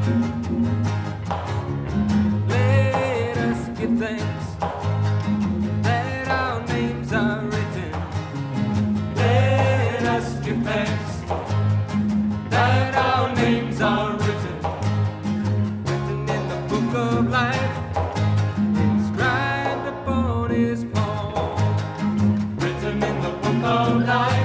Let us give thanks that our names are written. Let us give thanks that our names are written. Written in the book of life, inscribed upon his palm. Written in the book of life.